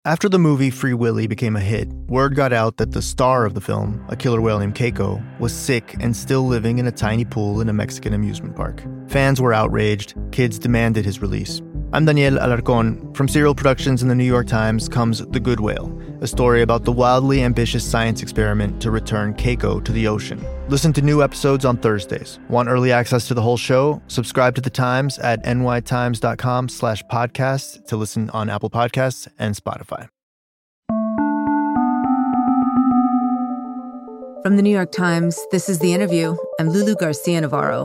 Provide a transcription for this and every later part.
After the movie Free Willy became a hit, word got out that the star of the film, a killer whale named Keiko, was sick and still living in a tiny pool in a Mexican amusement park. Fans were outraged. Kids demanded his release. I'm Daniel Alarcón. From Serial Productions and the New York Times comes The Good Whale, a story about the wildly ambitious science experiment to return Keiko to the ocean. Listen to new episodes on Thursdays. Want early access to the whole show? Subscribe to The Times at nytimes.com/podcast to listen on Apple Podcasts and Spotify. From the New York Times, this is The Interview. I'm Lulu Garcia-Navarro.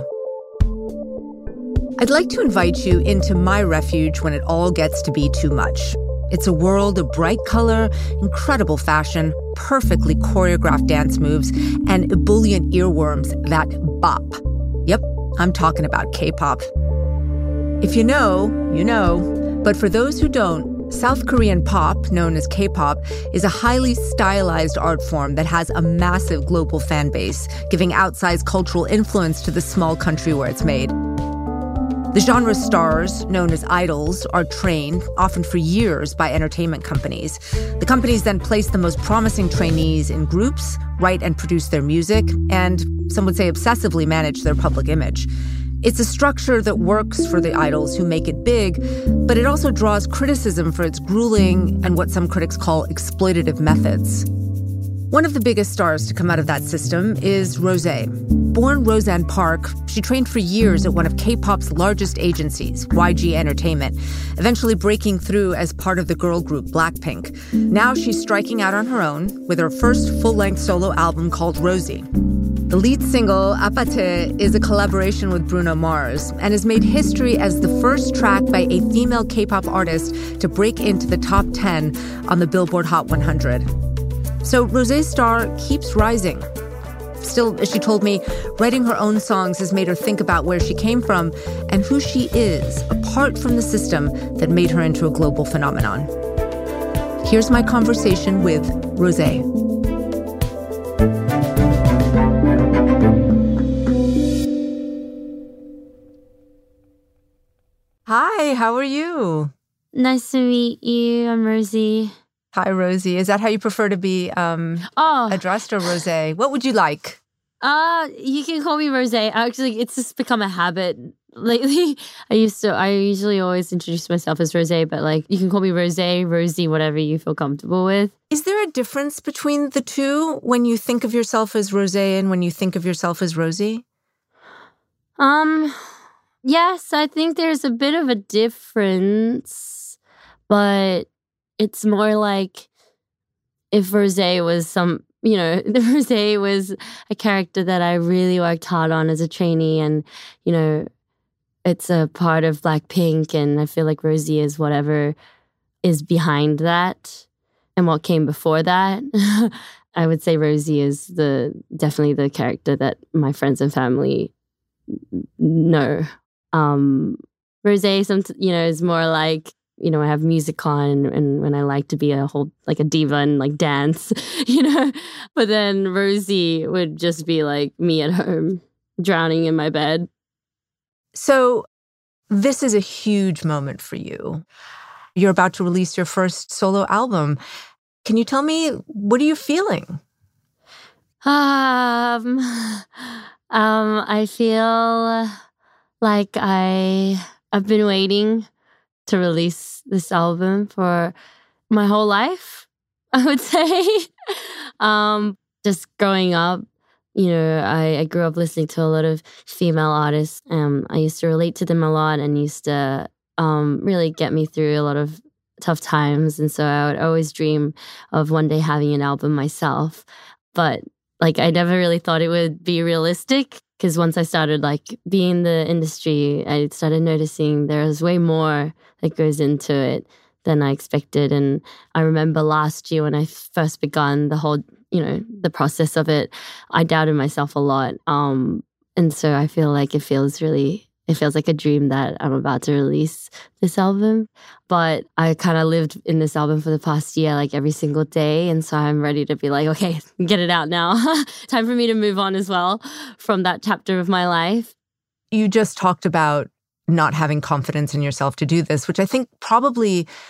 I'd like to invite you into my refuge when it all gets to be too much. It's a world of bright color, incredible fashion, perfectly choreographed dance moves, and ebullient earworms that bop. Yep, I'm talking about K-pop. If you know, you know. But for those who don't, South Korean pop, known as K-pop, is a highly stylized art form that has a massive global fan base, giving outsized cultural influence to the small country where it's made. The genre's stars, known as idols, are trained, often for years, by entertainment companies. The companies then place the most promising trainees in groups, write and produce their music, and some would say obsessively manage their public image. It's a structure that works for the idols who make it big, but it also draws criticism for its grueling and what some critics call exploitative methods. One of the biggest stars to come out of that system is Rosé. Born Roseanne Park, she trained for years at one of K-pop's largest agencies, YG Entertainment, eventually breaking through as part of the girl group Blackpink. Now she's striking out on her own with her first full-length solo album called Rosie. The lead single, Apate, is a collaboration with Bruno Mars and has made history as the first track by a female K-pop artist to break into the top 10 on the Billboard Hot 100. So Rosé's star keeps rising. Still, as she told me, writing her own songs has made her think about where she came from and who she is, apart from the system that made her into a global phenomenon. Here's my conversation with Rosé. Hi, how are you? Nice to meet you. I'm Rosie. Hi, Rosie. Is that how you prefer to be addressed, or Rosé? What would you like? You can call me Rosé. Actually, it's just become a habit lately. I usually always introduce myself as Rosé, but you can call me Rosé, Rosie, whatever you feel comfortable with. Is there a difference between the two when you think of yourself as Rosé and when you think of yourself as Rosie? Yes, I think there's a bit of a difference, but it's more like if Rosé was Rosé was a character that I really worked hard on as a trainee, and, it's a part of Blackpink, and I feel like Rosie is whatever is behind that and what came before that. I would say Rosie is definitely the character that my friends and family know. Rosé, is more like, I have music on and when I like to be a diva and dance, But then Rosie would just be like me at home, drowning in my bed. So this is a huge moment for you. You're about to release your first solo album. Can you tell me, what are you feeling? I feel like I've been waiting to release this album for my whole life, I would say. Just growing up, I grew up listening to a lot of female artists. I used to relate to them a lot and used to really get me through a lot of tough times. And so I would always dream of one day having an album myself. But I never really thought it would be realistic. Because once I started being in the industry, I started noticing there was way more that goes into it than I expected. And I remember last year when I first begun the whole, the process of it, I doubted myself a lot. And so I feel like it feels like a dream that I'm about to release this album. But I kind of lived in this album for the past year, every single day. And so I'm ready to be okay, get it out now. Time for me to move on as well from that chapter of my life. You just talked about not having confidence in yourself to do this, which I think probably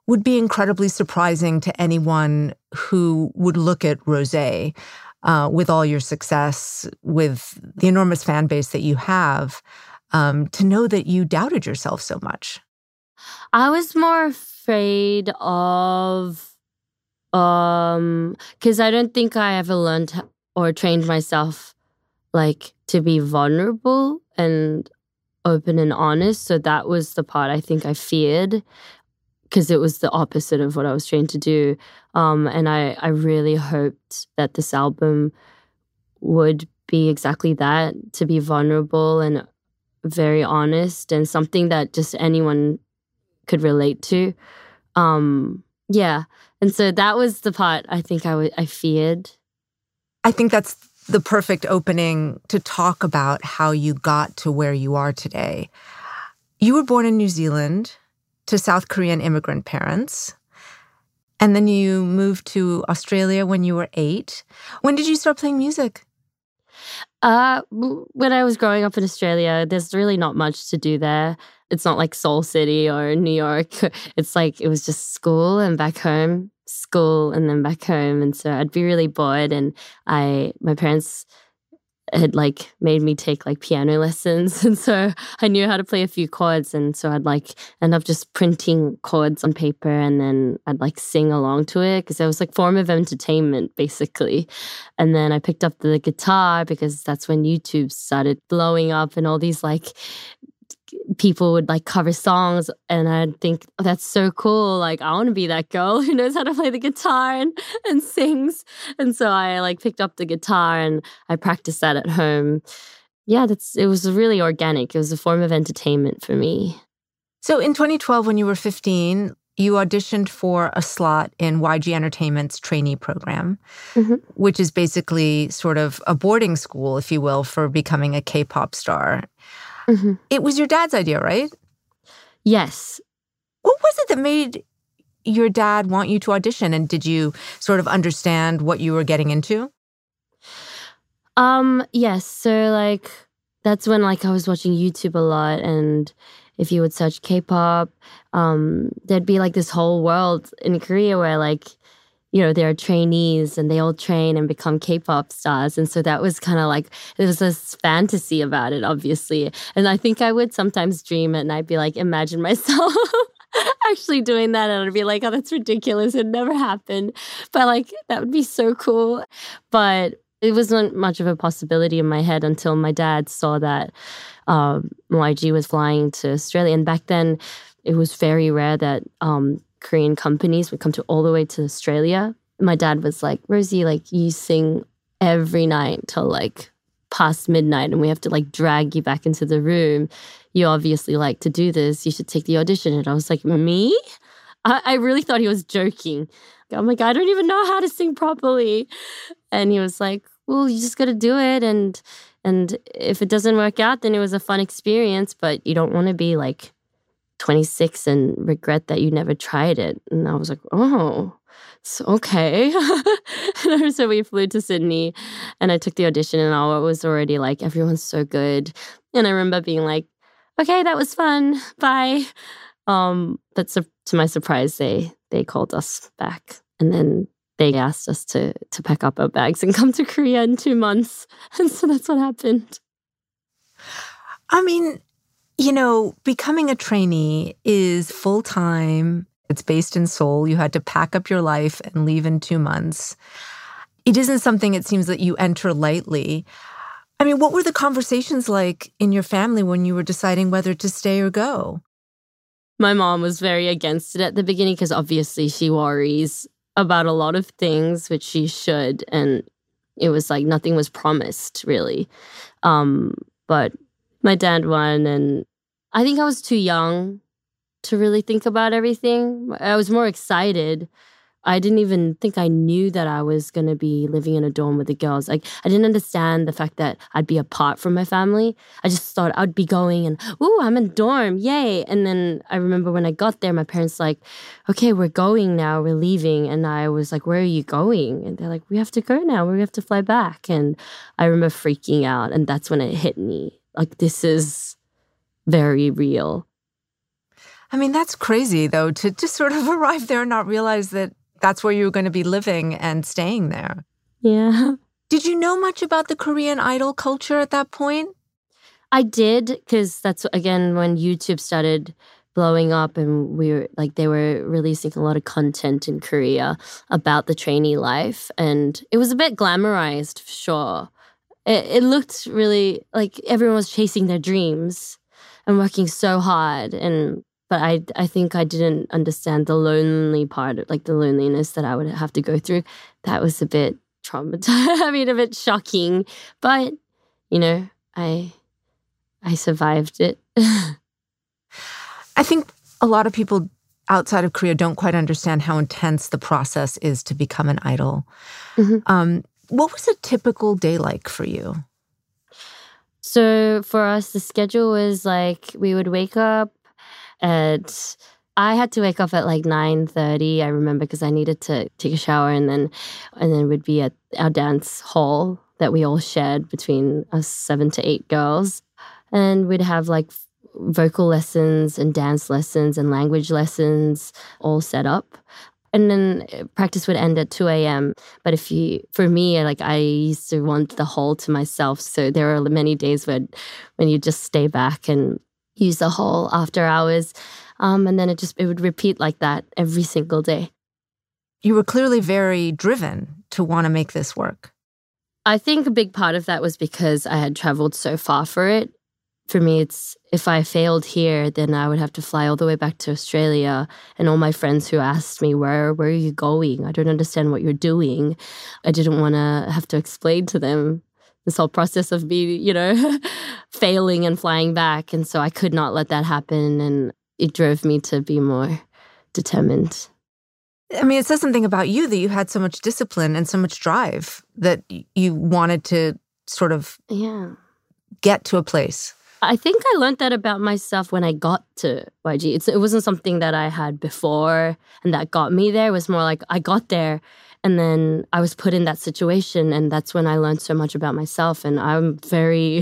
would be incredibly surprising to anyone who would look at Rosé with all your success, with the enormous fan base that you have, to know that you doubted yourself so much. I was more afraid of, because I don't think I ever learned or trained myself like to be vulnerable and open and honest. So that was the part I think I feared, because it was the opposite of what I was trained to do. And I really hoped that this album would be exactly that, to be vulnerable and very honest and something that just anyone could relate to. Yeah. And so that was the part I think I feared. I think that's the perfect opening to talk about how you got to where you are today. You were born in New Zealand to South Korean immigrant parents, and then you moved to Australia when you were 8. When did you start playing music? When I was growing up in Australia, there's really not much to do there. It's not like Seoul City or New York. It's like it was just school and back home, school and then back home. And so I'd be really bored, and my parents had like made me take like piano lessons, and so I knew how to play a few chords, and so I'd like end up just printing chords on paper, and then I'd like sing along to it because it was like form of entertainment basically. And then I picked up the guitar because that's when YouTube started blowing up, and all these like people would like cover songs, and I'd think, oh, that's so cool. Like, I want to be that girl who knows how to play the guitar and sings. And so I like picked up the guitar and I practiced that at home. Yeah, it was really organic. It was a form of entertainment for me. So in 2012, when you were 15, you auditioned for a slot in YG Entertainment's trainee program, which is basically sort of a boarding school, if you will, for becoming a K-pop star. It was your dad's idea, right? Yes. What was it that made your dad want you to audition? And did you sort of understand what you were getting into? Yes. So like that's when like I was watching YouTube a lot, and if you would search K-pop, there'd be like this whole world in Korea where like, you know, there are trainees and they all train and become K-pop stars. And so that was kind of like, there was this fantasy about it, obviously. And I think I would sometimes dream it, and I'd be like, imagine myself actually doing that. And I'd be like, oh, that's ridiculous. It never happened. But like, that would be so cool. But it wasn't much of a possibility in my head until my dad saw that YG was flying to Australia. And back then, it was very rare that Korean companies would come all the way to Australia. My dad was like, Rosie, like you sing every night till like past midnight, and we have to like drag you back into the room. You obviously like to do this. You should take the audition. And I was like, me? I really thought he was joking. I'm like, I don't even know how to sing properly. And he was like, well, you just got to do it. And if it doesn't work out, then it was a fun experience, but you don't want to be like 26 and regret that you never tried it. And I was like, oh, it's okay. So we flew to Sydney and I took the audition, and I was already like, everyone's so good. And I remember being like, okay, that was fun. Bye. But to my surprise, they called us back, and then they asked us to pack up our bags and come to Korea in 2 months. And so that's what happened. I mean, you know, becoming a trainee is full-time. It's based in Seoul. You had to pack up your life and leave in 2 months. It isn't something, it seems, that you enter lightly. I mean, what were the conversations like in your family when you were deciding whether to stay or go? My mom was very against it at the beginning because obviously she worries about a lot of things, which she should. And it was like nothing was promised, really. But my dad won, and I think I was too young to really think about everything. I was more excited. I didn't even think I knew that I was going to be living in a dorm with the girls. Like, I didn't understand the fact that I'd be apart from my family. I just thought I'd be going and, ooh, I'm in dorm, yay. And then I remember when I got there, my parents like, okay, we're going now, we're leaving. And I was like, where are you going? And they're like, we have to go now, we have to fly back. And I remember freaking out, and that's when it hit me. Like, this is very real. I mean, that's crazy, though, to just sort of arrive there and not realize that that's where you were going to be living and staying there. Yeah. Did you know much about the Korean Idol culture at that point? I did, because that's, again, when YouTube started blowing up and they were releasing a lot of content in Korea about the trainee life. And it was a bit glamorized, for sure. It looked really like everyone was chasing their dreams and working so hard. But I think I didn't understand the lonely part, like the loneliness that I would have to go through. That was a bit traumatizing. I mean, a bit shocking. But, I survived it. I think a lot of people outside of Korea don't quite understand how intense the process is to become an idol. Mm-hmm. What was a typical day like for you? So for us, the schedule was like we would wake up I had to wake up at like 9:30, I remember, because I needed to take a shower and then we'd be at our dance hall that we all shared between us 7 to 8 girls. And we'd have like vocal lessons and dance lessons and language lessons all set up. And then practice would end at 2 a.m. But for me, like I used to want the hall to myself. So there were many days when you just stay back and use the hall after hours. And then it would repeat like that every single day. You were clearly very driven to want to make this work. I think a big part of that was because I had traveled so far for it. For me, it's if I failed here, then I would have to fly all the way back to Australia. And all my friends who asked me, where are you going? I don't understand what you're doing. I didn't want to have to explain to them this whole process of me, failing and flying back. And so I could not let that happen. And it drove me to be more determined. I mean, it says something about you that you had so much discipline and so much drive that you wanted to sort of get to a place. I think I learned that about myself when I got to YG. It wasn't something that I had before and that got me there. It was more like I got there and then I was put in that situation, and that's when I learned so much about myself. And I'm very,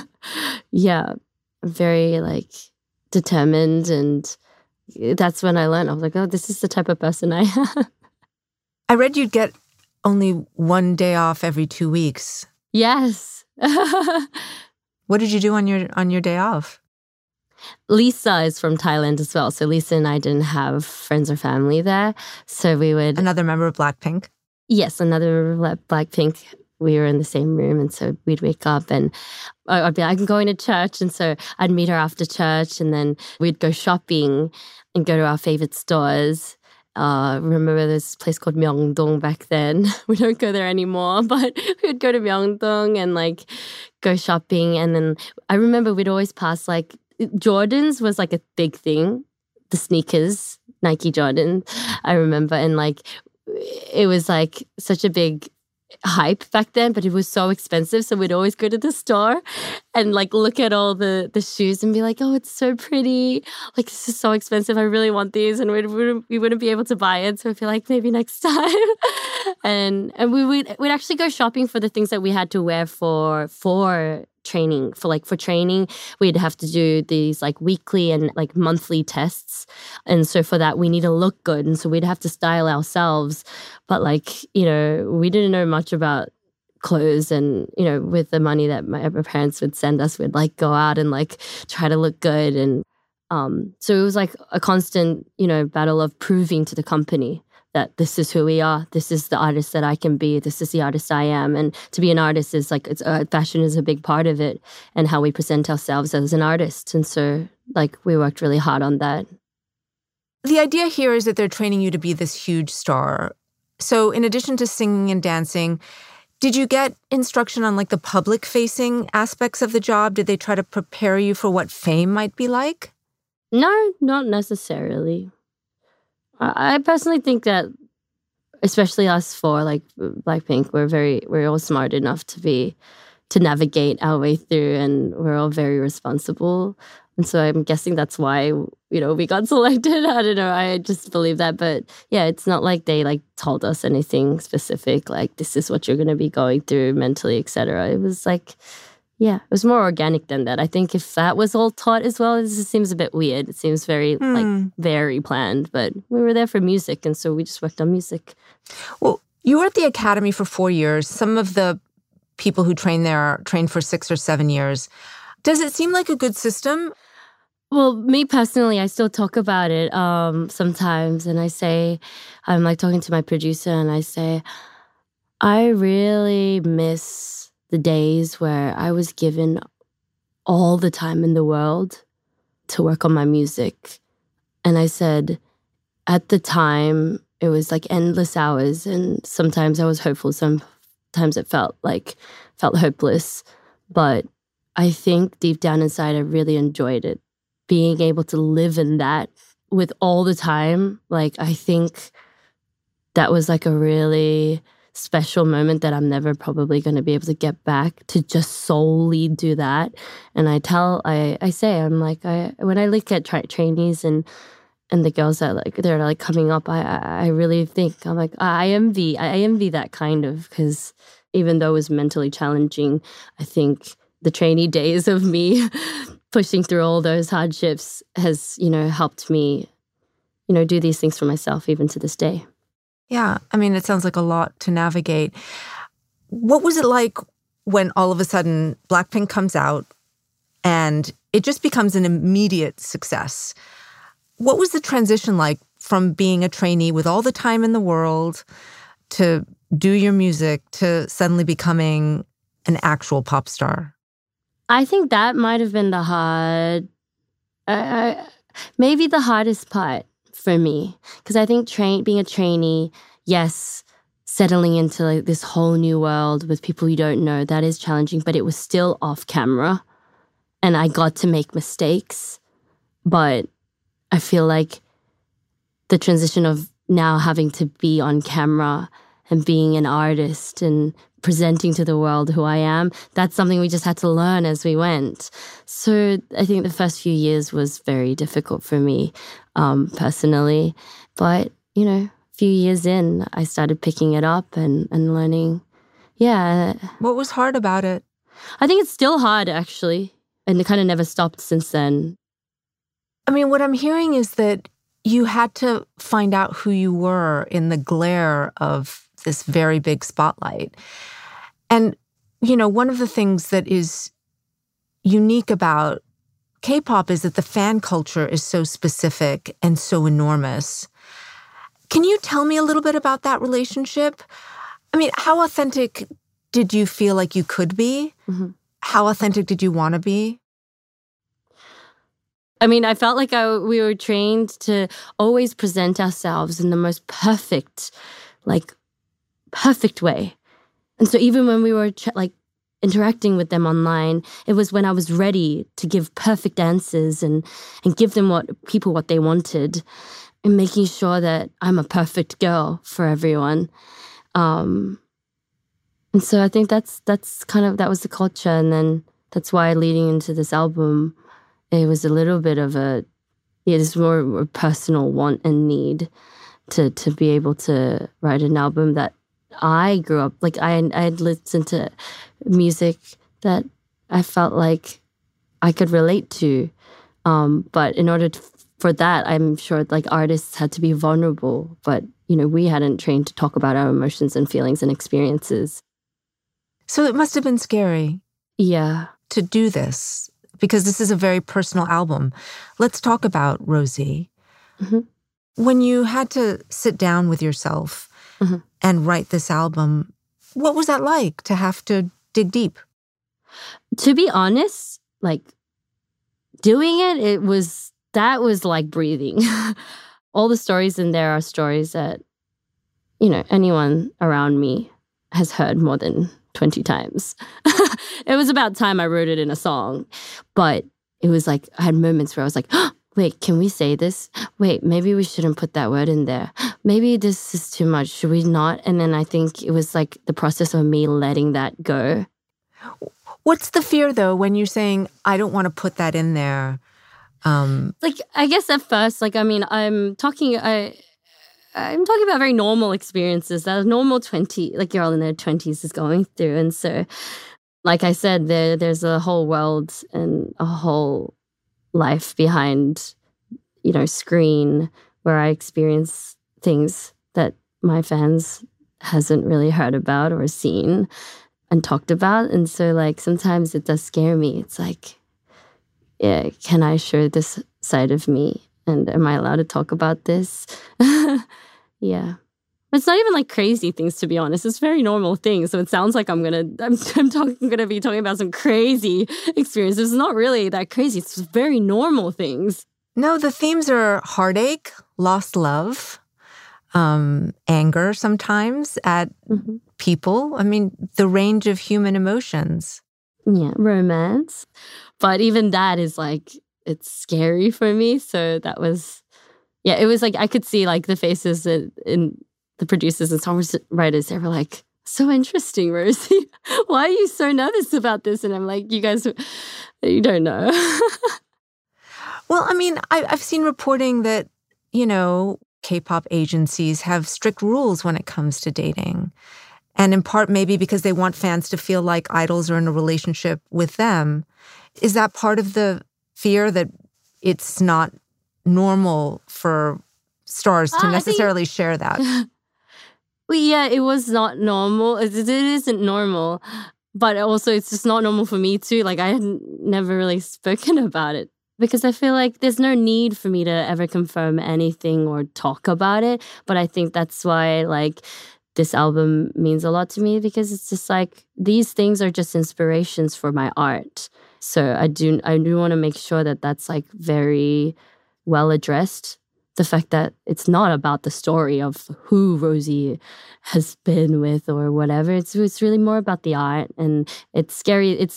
very like determined, and that's when I learned. I was like, oh, this is the type of person I am. I read you'd get only one day off every 2 weeks. Yes. What did you do on your day off? Lisa is from Thailand as well. So Lisa and I didn't have friends or family there. So we would... Another member of Blackpink? Yes, another member of Blackpink. We were in the same room, and so we'd wake up and I'd be like, I'm going to church. And so I'd meet her after church, and then we'd go shopping and go to our favorite stores. Remember this place called Myeongdong back then. We don't go there anymore, but we would go to Myeongdong and like go shopping. And then I remember we'd always pass like Jordans was like a big thing, the sneakers, Nike Jordan, I remember. And like it was like such a big hype back then, but it was so expensive. So we'd always go to the store and like look at all the shoes and be like, oh, it's so pretty. Like, this is so expensive. I really want these. And we wouldn't be able to buy it. So I feel like maybe next time. and we'd actually go shopping for the things that we had to wear for training. For training, we'd have to do these like weekly and like monthly tests. And so for that, we need to look good. And so we'd have to style ourselves. But like, we didn't know much about clothes, and, with the money that my parents would send us, we'd like go out and like try to look good. And so it was like a constant, battle of proving to the company that this is who we are. This is the artist that I can be. This is the artist I am. And to be an artist is like, fashion is a big part of it, and how we present ourselves as an artist. And so like we worked really hard on that. The idea here is that they're training you to be this huge star. So in addition to singing and dancing, did you get instruction on like the public facing aspects of the job? Did they try to prepare you for what fame might be like? No, not necessarily. I personally think that, especially us four, like Blackpink, we're all smart enough to navigate our way through, and we're all very responsible. And so I'm guessing that's why, we got selected. I don't know. I just believe that. But yeah, it's not like they like told us anything specific, like this is what you're going to be going through mentally, etc. It was like, Yeah, it was more organic than that. I think if that was all taught as well, it just seems a bit weird. It seems very, very planned. But we were there for music, and so we just worked on music. Well, you were at the academy for 4 years. Some of the people who train there train for 6 or 7 years. Does it seem like a good system? Well, me personally, I still talk about it sometimes. And I say, I'm like talking to my producer, and I say, I really miss the days where I was given all the time in the world to work on my music. And I said, at the time, it was like endless hours. And sometimes I was hopeful. Sometimes it felt hopeless. But I think deep down inside, I really enjoyed it. Being able to live in that with all the time, like I think that was like a really special moment that I'm never probably going to be able to get back, to just solely do that. And I say, I'm like, when I look at trainees and the girls that like, they're like coming up, I really think, I'm like, I envy that kind of, because even though it was mentally challenging, I think the trainee days of me pushing through all those hardships has, helped me, do these things for myself even to this day. Yeah, I mean, it sounds like a lot to navigate. What was it like when all of a sudden Blackpink comes out and it just becomes an immediate success? What was the transition like from being a trainee with all the time in the world to do your music to suddenly becoming an actual pop star? I think that might have been maybe the hardest part for me, because I think being a trainee, yes, settling into like this whole new world with people you don't know, that is challenging, but it was still off camera and I got to make mistakes. But I feel like the transition of now having to be on camera and being an artist and presenting to the world who I am, that's something we just had to learn as we went. So I think the first few years was very difficult for me personally. But, a few years in, I started picking it up and learning. Yeah. What was hard about it? I think it's still hard, actually. And it kind of never stopped since then. I mean, what I'm hearing is that you had to find out who you were in the glare of this very big spotlight. And, one of the things that is unique about K-pop is that the fan culture is so specific and so enormous. Can you tell me a little bit about that relationship? I mean, how authentic did you feel like you could be? Mm-hmm. How authentic did you want to be? I mean, I felt like we were trained to always present ourselves in the most perfect way. And so even when we were interacting with them online, it was when I was ready to give perfect answers and give them what they wanted, and making sure that I'm a perfect girl for everyone. And so I think that was the culture. And then that's why leading into this album, it was a little bit of it's more a personal want and need to be able to write an album that I grew up, I had listened to music that I felt like I could relate to. But in order for that, I'm sure artists had to be vulnerable. But, we hadn't trained to talk about our emotions and feelings and experiences. So it must have been scary. Yeah. To do this, because this is a very personal album. Let's talk about Rosie. Mm-hmm. When you had to sit down with yourself mm-hmm. and write this album, what was that like to have to dig deep? To be honest, doing it was like breathing. All the stories in there are stories that, anyone around me has heard more than 20 times. It was about time I wrote it in a song. But it was I had moments where I was like, oh, wait, can we say this? Wait, maybe we shouldn't put that word in there. Maybe this is too much. Should we not? And then I think it was the process of me letting that go. What's the fear, though, when you're saying, I don't want to put that in there? I guess at first, I'm talking about very normal experiences that a normal girl in their 20s is going through. And so Like I said, there's a whole world and a whole life behind, screen, where I experience things that my fans hasn't really heard about or seen and talked about. And so like sometimes it does scare me. It's like, yeah, can I show this side of me? And am I allowed to talk about this? Yeah. It's not even like crazy things, to be honest. It's very normal things. So it sounds like I'm gonna be talking about some crazy experiences. It's not really that crazy. It's very normal things. No, the themes are heartache, lost love, anger sometimes at people. I mean, the range of human emotions. Yeah, romance. But even that is like, it's scary for me. So that was, yeah, it was like, I could see like the faces in the producers and songwriters. They were like, so interesting, Rosie. Why are you so nervous about this? And I'm like, you guys, you don't know. Well, I mean, I've seen reporting that, K-pop agencies have strict rules when it comes to dating. And in part, maybe because they want fans to feel like idols are in a relationship with them. Is that part of the fear that it's not normal for stars to necessarily share that? Well, yeah, it was not normal. It isn't normal. But also, it's just not normal for me, too. Like, I had never really spoken about it. Because I feel like there's no need for me to ever confirm anything or talk about it. But I think that's why, like, this album means a lot to me, because it's just like these things are just inspirations for my art. So I do want to make sure that that's like very well addressed. The fact that it's not about the story of who Rosie has been with or whatever. It's really more about the art, and it's scary. It's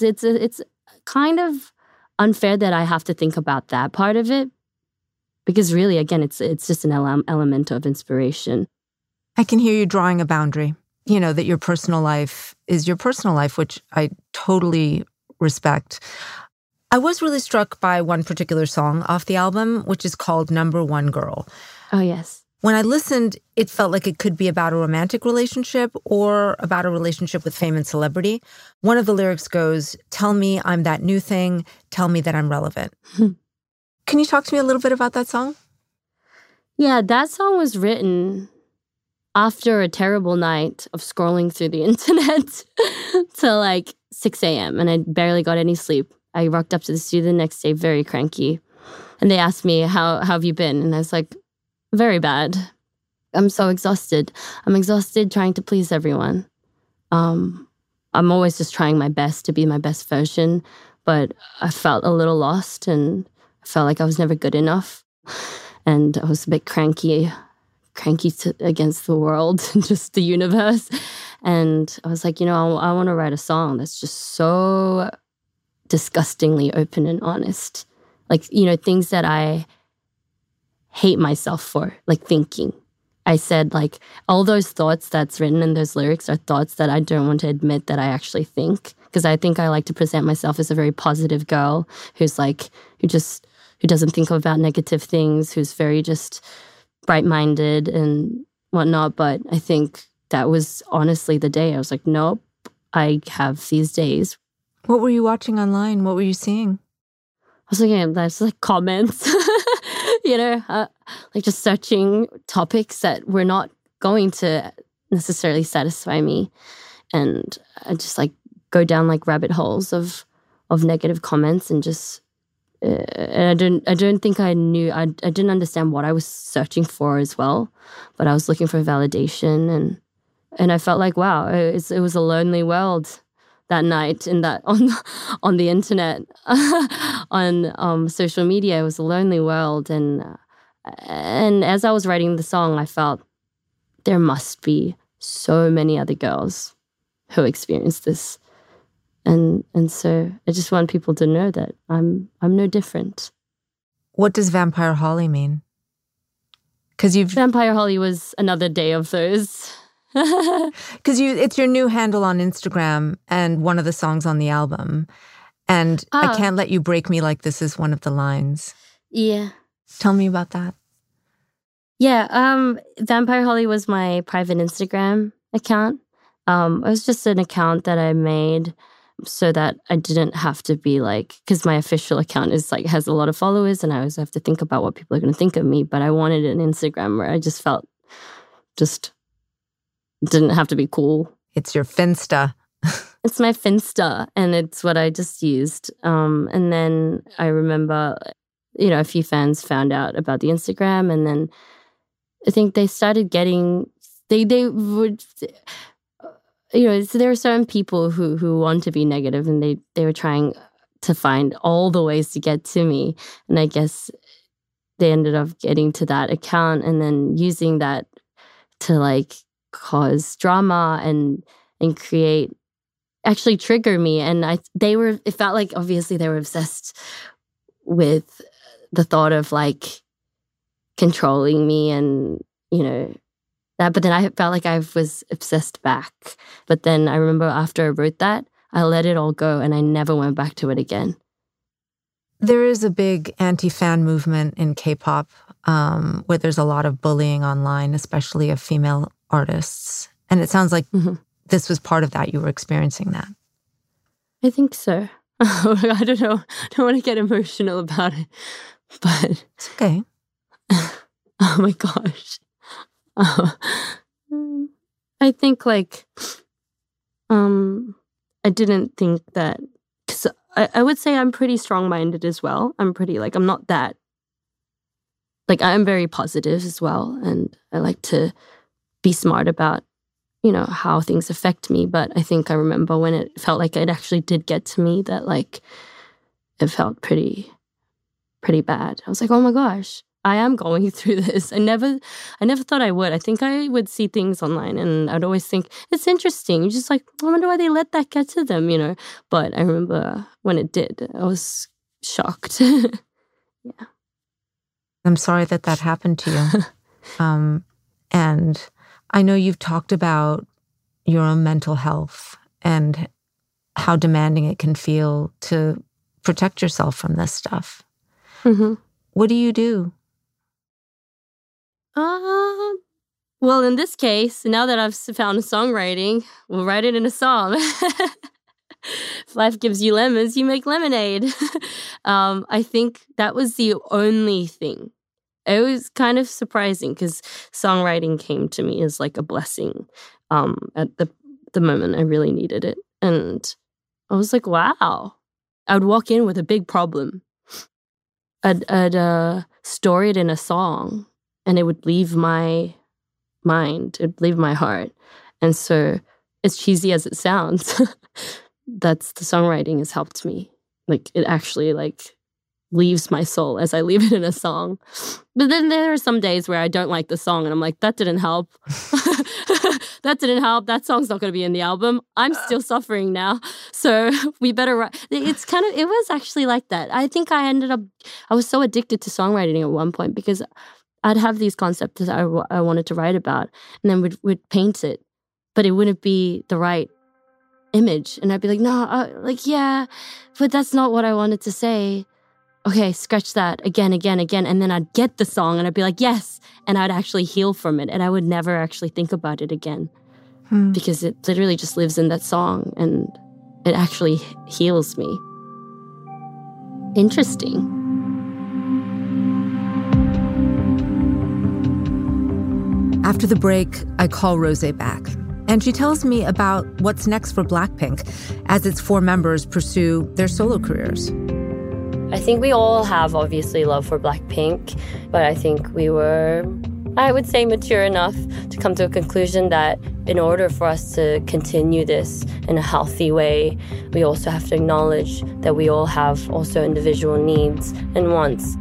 kind of unfair that I have to think about that part of it, because really, again, it's just an element of inspiration. I can hear you drawing a boundary, that your personal life is your personal life, which I totally respect. I was really struck by one particular song off the album, which is called Number One Girl. Oh, yes. When I listened, it felt like it could be about a romantic relationship or about a relationship with fame and celebrity. One of the lyrics goes, "Tell me I'm that new thing. Tell me that I'm relevant." Can you talk to me a little bit about that song? Yeah, that song was written after a terrible night of scrolling through the internet till like 6 a.m. and I barely got any sleep. I rocked up to the studio the next day very cranky. And they asked me, how have you been? And I was like, very bad. I'm so exhausted. I'm exhausted trying to please everyone. I'm always just trying my best to be my best version, but I felt a little lost and I felt like I was never good enough. And I was a bit cranky against the world and just the universe. And I was like, I want to write a song that's just so disgustingly open and honest. Like, things that I hate myself for, like thinking. I said, like, all those thoughts that's written in those lyrics are thoughts that I don't want to admit that I actually think. Because I think I like to present myself as a very positive girl who doesn't think about negative things, who's very just bright-minded and whatnot. But I think that was honestly the day I was like, nope, I have these days. What were you watching online? What were you seeing? I was looking at that's like comments, like just searching topics that were not going to necessarily satisfy me. And I just like go down like rabbit holes of negative comments and just, and I don't think I knew, I didn't understand what I was searching for as well, but I was looking for validation and I felt like, wow, it was a lonely world that night in that on the internet, on social media. It was a lonely world. And as I was writing the song, I felt there must be so many other girls who experienced this. And so I just want people to know that I'm no different. What does Vampire Holly mean? Because Vampire Holly was another day of those. Because it's your new handle on Instagram and one of the songs on the album. And I can't let you break me like this is one of the lines. Yeah. Tell me about that. Yeah, Vampire Holly was my private Instagram account. It was just an account that I made so that I didn't have to be like, because my official account is like has a lot of followers and I always have to think about what people are going to think of me. But I wanted an Instagram where I just felt just didn't have to be cool. It's your Finsta. It's my Finsta, and it's what I just used. And then I remember, a few fans found out about the Instagram, and then I think they started getting, they would, so there are certain people who want to be negative, and they were trying to find all the ways to get to me. And I guess they ended up getting to that account and then using that to like cause drama and create, actually trigger me. And it felt like obviously they were obsessed with the thought of like controlling me and, that. But then I felt like I was obsessed back. But then I remember after I wrote that, I let it all go and I never went back to it again. There is a big anti-fan movement in K-pop where there's a lot of bullying online, especially of female artists. And it sounds like this was part of that. You were experiencing that. I think so. I don't know. I don't want to get emotional about it, but it's okay. Oh my gosh. I think like, I didn't think that, because I would say I'm pretty strong-minded as well. I'm not that, like I'm very positive as well. And I like to be smart about, how things affect me. But I think I remember when it felt like it actually did get to me that like, it felt pretty bad. I was like, oh my gosh, I am going through this. I never thought I would. I think I would see things online and I'd always think, it's interesting. You're just like, I wonder why they let that get to them, But I remember when it did, I was shocked. Yeah. I'm sorry that happened to you. And I know you've talked about your own mental health and how demanding it can feel to protect yourself from this stuff. Mm-hmm. What do you do? Well, in this case, now that I've found songwriting, we'll write it in a song. If life gives you lemons, you make lemonade. I think that was the only thing. It was kind of surprising because songwriting came to me as like a blessing at the moment I really needed it. And I was like, wow. I would walk in with a big problem. I'd store it in a song and it would leave my mind, it'd leave my heart. And so as cheesy as it sounds, that's the songwriting has helped me. Like it actually like leaves my soul as I leave it in a song. But then there are some days where I don't like the song and I'm like, that didn't help. That didn't help. That song's not going to be in the album. I'm still suffering now. So we better write. It was actually like that. I think I was so addicted to songwriting at one point because I'd have these concepts that I wanted to write about and then would paint it, but it wouldn't be the right image. And I'd be like, no, yeah, but that's not what I wanted to say. Okay, scratch that again. And then I'd get the song and I'd be like, yes. And I'd actually heal from it. And I would never actually think about it again because it literally just lives in that song and it actually heals me. Interesting. After the break, I call Rosé back. And she tells me about what's next for Blackpink as its 4 members pursue their solo careers. I think we all have, obviously, love for Blackpink, but I think we were, I would say, mature enough to come to a conclusion that in order for us to continue this in a healthy way, we also have to acknowledge that we all have also individual needs and wants.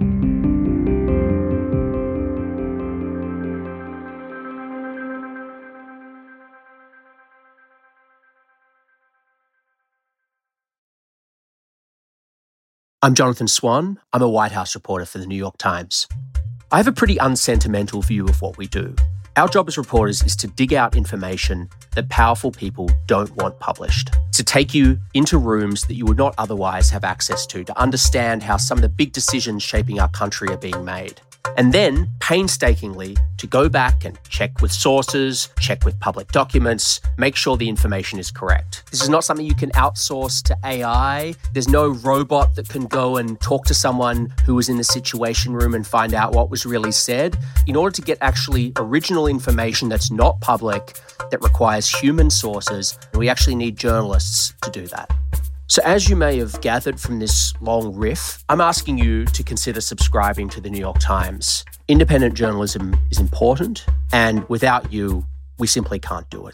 I'm Jonathan Swan. I'm a White House reporter for the New York Times. I have a pretty unsentimental view of what we do. Our job as reporters is to dig out information that powerful people don't want published, to take you into rooms that you would not otherwise have access to understand how some of the big decisions shaping our country are being made. and then painstakingly to go back and check with sources, check with public documents, make sure the information is correct. This is not something you can outsource to AI. There's no robot that can go and talk to someone who was in the Situation Room and find out what was really said. In order to get actually original information that's not public, that requires human sources, we actually need journalists to do that. So as you may have gathered from this long riff, I'm asking you to consider subscribing to the New York Times. Independent journalism is important, and without you, we simply can't do it.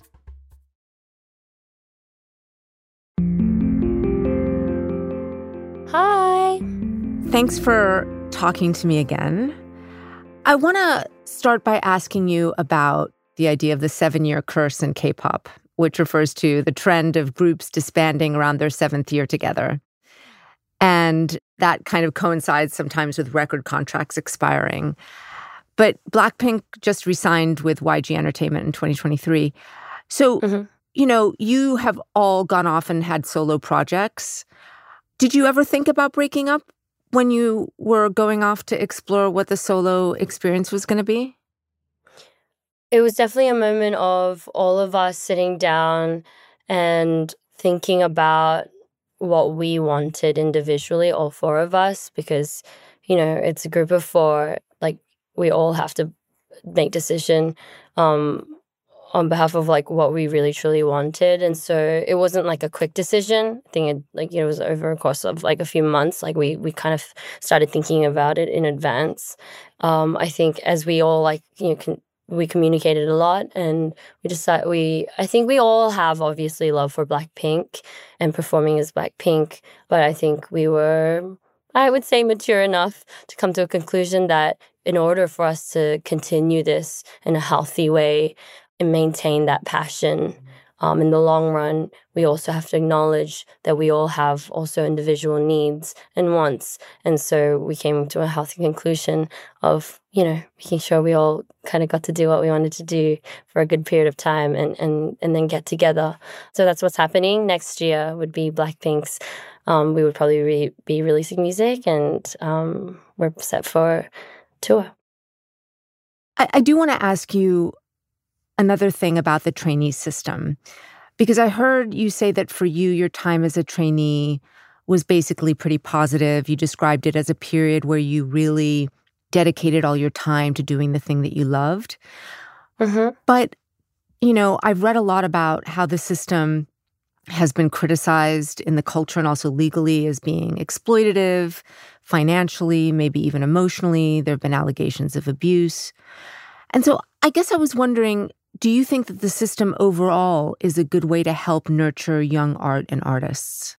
Hi. Thanks for talking to me again. I want to start by asking you about the idea of the 7-year curse in K-pop, which refers to the trend of groups disbanding around their 7th year together. And that kind of coincides sometimes with record contracts expiring. But Blackpink just re-signed with YG Entertainment in 2023. So, you have all gone off and had solo projects. Did you ever think about breaking up when you were going off to explore what the solo experience was going to be? It was definitely a moment of all of us sitting down and thinking about what we wanted individually, all 4 of us, because, it's a group of 4. Like, we all have to make decision on behalf of, like, what we really, truly wanted. And so it wasn't, like, a quick decision. I think it was over a course of, like, a few months. Like, we kind of started thinking about it in advance. I think as we all, we communicated a lot, and I think we all have obviously love for Blackpink and performing as Blackpink, but I think we were, I would say, mature enough to come to a conclusion that in order for us to continue this in a healthy way and maintain that passion in the long run, we also have to acknowledge that we all have also individual needs and wants. And so we came to a healthy conclusion of, making sure we all kind of got to do what we wanted to do for a good period of time and then get together. So that's what's happening. Next year would be Blackpink's. We would probably be releasing music, and we're set for tour. I do want to ask you another thing about the trainee system, because I heard you say that for you, your time as a trainee was basically pretty positive. You described it as a period where you really dedicated all your time to doing the thing that you loved. Mm-hmm. But, I've read a lot about how the system has been criticized in the culture and also legally as being exploitative, financially, maybe even emotionally. There have been allegations of abuse. And so I guess I was wondering, do you think that the system overall is a good way to help nurture young art and artists?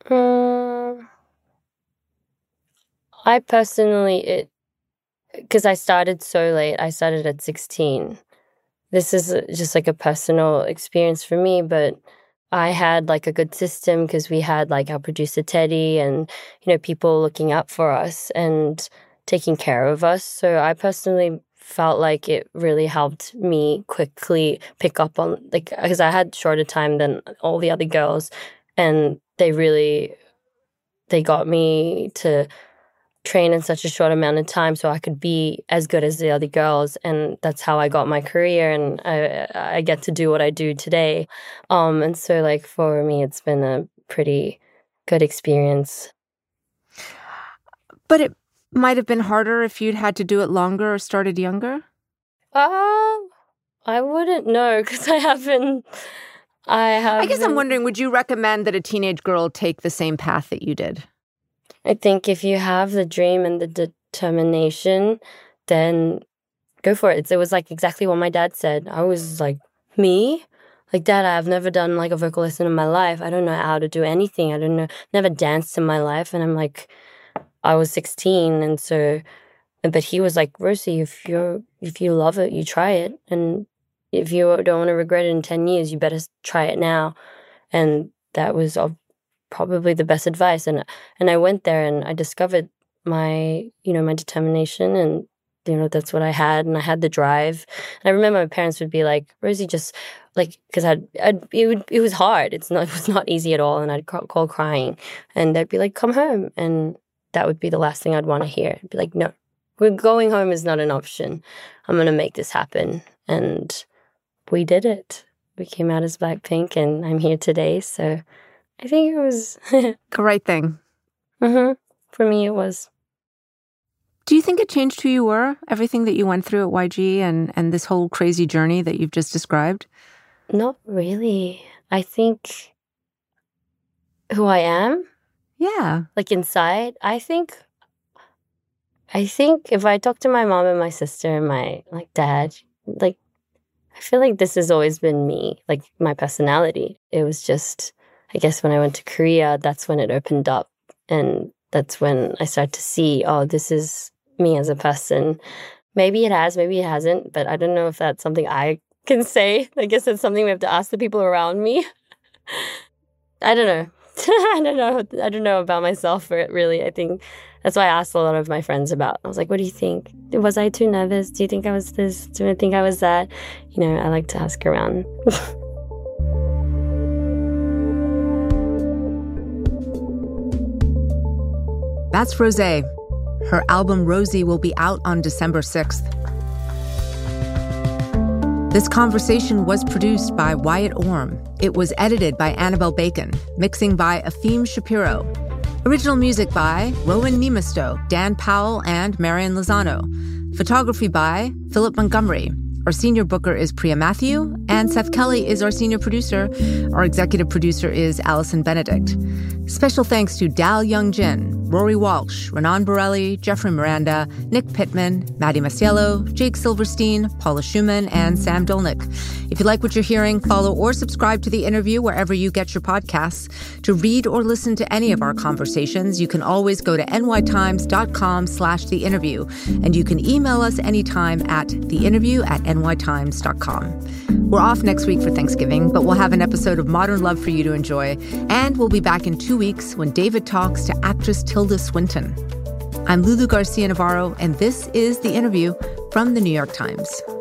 I personally, because I started so late, I started at 16. This is just like a personal experience for me, but I had like a good system because we had like our producer Teddy and, people looking out for us and taking care of us. So I personally felt like it really helped me quickly pick up on, because I had shorter time than all the other girls, and they got me to train in such a short amount of time so I could be as good as the other girls, and that's how I got my career, and I get to do what I do today. And so for me, it's been a pretty good experience. But it might have been harder if you'd had to do it longer or started younger? I wouldn't know, because I guess I'm wondering, would you recommend that a teenage girl take the same path that you did? I think if you have the dream and the determination, then go for it. It was exactly what my dad said. I was like, me? Dad, I've never done a vocal lesson in my life. I don't know how to do anything. I don't know, never danced in my life. And I'm like, I was 16, and so, but he was like, Rosie, if you love it, you try it, and if you don't want to regret it in 10 years, you better try it now. And that was probably the best advice. And I went there and I discovered my determination, and that's what I had, and I had the drive. And I remember my parents would be like, Rosie, just because it was hard. It was not easy at all, and I'd call crying, and they'd be like, come home, and that would be the last thing I'd want to hear. I'd be like, no, going home is not an option. I'm going to make this happen. And we did it. We came out as Blackpink, and I'm here today. So I think it was the right thing. Mm-hmm. For me, it was. Do you think it changed who you were? Everything that you went through at YG and this whole crazy journey that you've just described? Not really. I think who I am. Yeah. Like inside, I think if I talk to my mom and my sister and my dad, I feel like this has always been me, like my personality. It was just, I guess when I went to Korea, that's when it opened up. And that's when I started to see, oh, this is me as a person. Maybe it has, maybe it hasn't, but I don't know if that's something I can say. I guess it's something we have to ask the people around me. I don't know. I don't know about myself, really. I think that's why I asked a lot of my friends about. I was like, what do you think? Was I too nervous? Do you think I was this? Do you think I was that? I like to ask around. That's Rosé. Her album Rosie will be out on December 6th. This conversation was produced by Wyatt Orm. It was edited by Annabelle Bacon, mixing by Afim Shapiro. Original music by Rowan Nemisto, Dan Powell, and Marian Lozano. Photography by Philip Montgomery. Our senior booker is Priya Matthew, and Seth Kelly is our senior producer. Our executive producer is Allison Benedict. Special thanks to Dal Young-jin, Rory Walsh, Renan Borelli, Jeffrey Miranda, Nick Pittman, Maddie Masiello, Jake Silverstein, Paula Schumann, and Sam Dolnick. If you like what you're hearing, follow or subscribe to The Interview wherever you get your podcasts. To read or listen to any of our conversations, you can always go to nytimes.com/The Interview, and you can email us anytime at theinterview@nytimes.com. We're off next week for Thanksgiving, but we'll have an episode of Modern Love for you to enjoy, and we'll be back in 2 weeks when David talks to actress Tilda Swinton. I'm Lulu Garcia-Navarro, and this is The Interview from The New York Times.